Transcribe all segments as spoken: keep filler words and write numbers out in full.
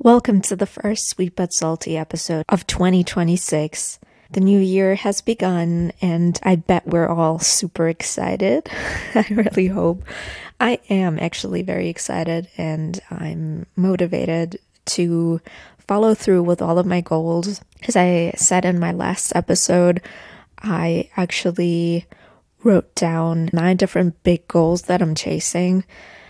Welcome to the first Sweet But Salty episode of twenty twenty-six. The new year has begun, and I bet we're all super excited. I really hope. I am actually very excited, and I'm motivated to follow through with all of my goals. As I said in my last episode, I actually wrote down nine different big goals that I'm chasing.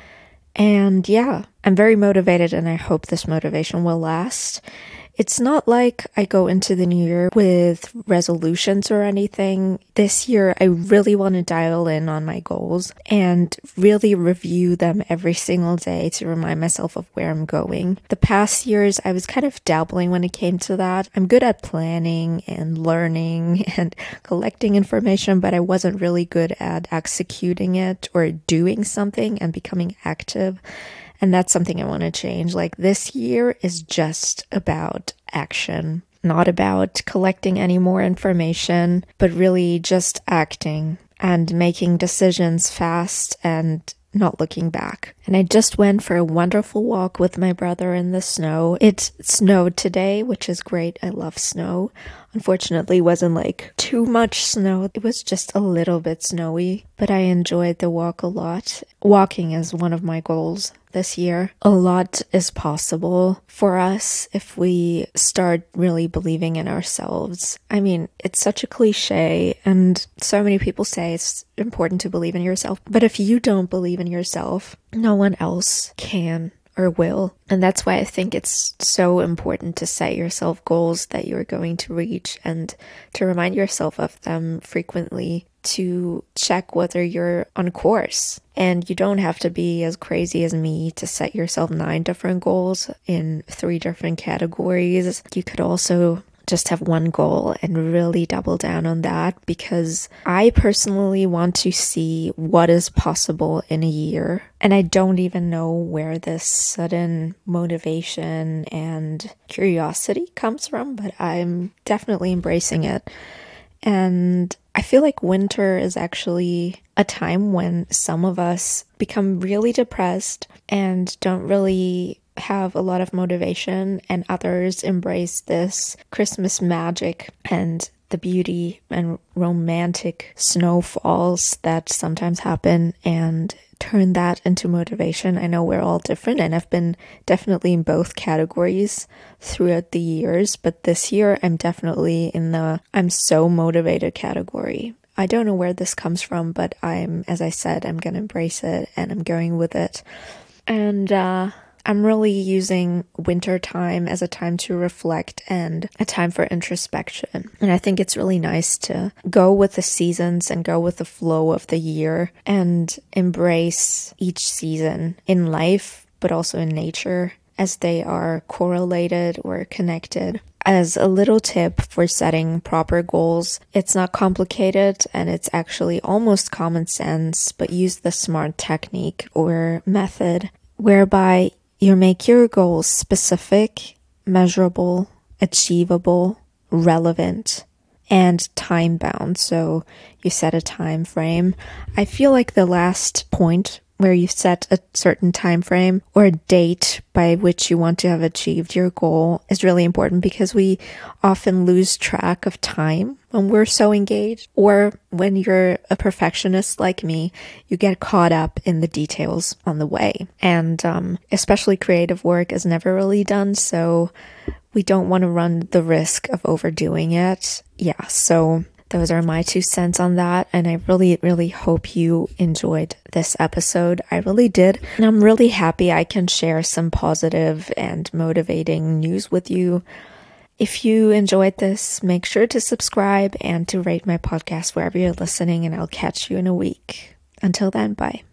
And yeah, I'm very motivated, and I hope this motivation will last. It's not like I go into the new year with resolutions or anything. This year, I really want to dial in on my goals and really review them every single day to remind myself of where I'm going. The past years, I was kind of dabbling when it came to that. I'm good at planning and learning and collecting information, but I wasn't really good at executing it or doing something and becoming active. And that's something I want to change. Like, this year is just about action, not about collecting any more information, but really just acting and making decisions fast and not looking back. And I just went for a wonderful walk with my brother in the snow. It snowed today, which is great. I love snow. Unfortunately, it wasn't like too much snow. It was just a little bit snowy, but I enjoyed the walk a lot. Walking is one of my goals this year. A lot is possible for us if we start really believing in ourselves. I mean, it's such a cliche, and so many people say it's important to believe in yourself. But if you don't believe in yourself, no one else can or will. And that's why I think it's so important to set yourself goals that you're going to reach and to remind yourself of them frequently, to check whether you're on course. And you don't have to be as crazy as me to set yourself nine different goals in three different categories. You could also just have one goal and really double down on that, because I personally want to see what is possible in a year. And I don't even know where this sudden motivation and curiosity comes from, but I'm definitely embracing it. And I feel like winter is actually a time when some of us become really depressed and don't really have a lot of motivation, and others embrace this Christmas magic and the beauty and romantic snowfalls that sometimes happen and turn that into motivation. I know we're all different, and I've been definitely in both categories throughout the years, but this year I'm definitely in the I'm so motivated category. I don't know where this comes from, but I'm, as I said, I'm gonna embrace it and I'm going with it. And uh I'm really using winter time as a time to reflect and a time for introspection. And I think it's really nice to go with the seasons and go with the flow of the year and embrace each season in life, but also in nature, as they are correlated or connected. As a little tip for setting proper goals, it's not complicated and it's actually almost common sense, but use the SMART technique or method, whereby you make your goals specific, measurable, achievable, relevant, and time-bound. So you set a time frame. I feel like the last point where you set a certain time frame or a date by which you want to have achieved your goal is really important, because we often lose track of time when we're so engaged, or when you're a perfectionist like me, you get caught up in the details on the way. And um, especially creative work is never really done, so we don't want to run the risk of overdoing it. Yeah, so those are my two cents on that, and I really, really hope you enjoyed this episode. I really did, and I'm really happy I can share some positive and motivating news with you. If you enjoyed this, make sure to subscribe and to rate my podcast wherever you're listening, and I'll catch you in a week. Until then, bye.